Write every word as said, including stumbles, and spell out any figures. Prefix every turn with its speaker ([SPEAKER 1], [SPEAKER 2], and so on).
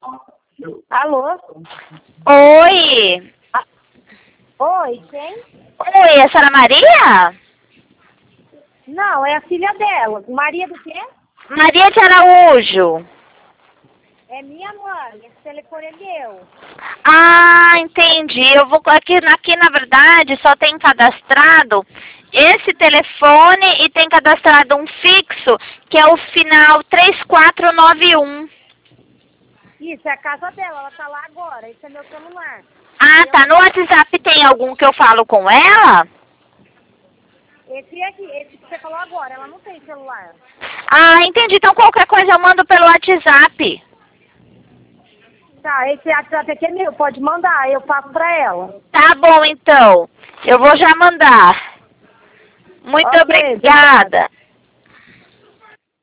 [SPEAKER 1] Alô?
[SPEAKER 2] Oi.
[SPEAKER 1] Ah, oi, quem?
[SPEAKER 2] Oi, é a senhora Maria?
[SPEAKER 1] Não, é a filha dela. Maria do quê?
[SPEAKER 2] Maria de Araújo.
[SPEAKER 1] É minha mãe. Esse telefone é meu.
[SPEAKER 2] Ah, entendi. Eu vou aqui, aqui na verdade só tem cadastrado esse telefone e tem cadastrado um fixo que é o final três quatro nove um.
[SPEAKER 1] Isso, é a casa dela. Ela tá lá agora. Esse é meu celular.
[SPEAKER 2] Ah,
[SPEAKER 1] Eu...
[SPEAKER 2] tá. No WhatsApp tem algum que eu falo com ela?
[SPEAKER 1] Esse aqui, esse que você falou agora. Ela não tem celular.
[SPEAKER 2] Ah, entendi. Então qualquer coisa eu mando pelo WhatsApp.
[SPEAKER 1] Tá, esse WhatsApp aqui é meu. Pode mandar. Eu passo pra ela.
[SPEAKER 2] Tá bom, então. Eu vou já mandar. Muito
[SPEAKER 1] Ok,
[SPEAKER 2] obrigada.